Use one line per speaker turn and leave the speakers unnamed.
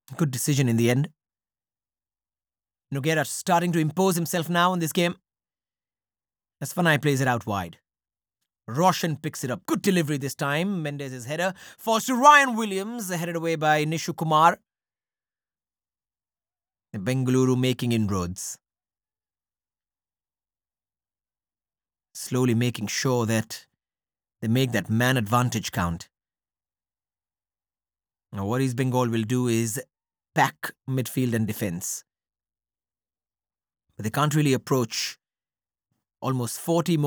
Good decision in the end. Nogueira starting to impose himself now in this game. As Fanai plays it out wide. Roshan picks it up. Good delivery this time. Mendez's header falls to Ryan Williams, headed away by Nishu Kumar. Bengaluru making inroads. Slowly making sure that they make that man advantage count. Now what East Bengal will do is pack midfield and defence. But they can't really approach almost 40 more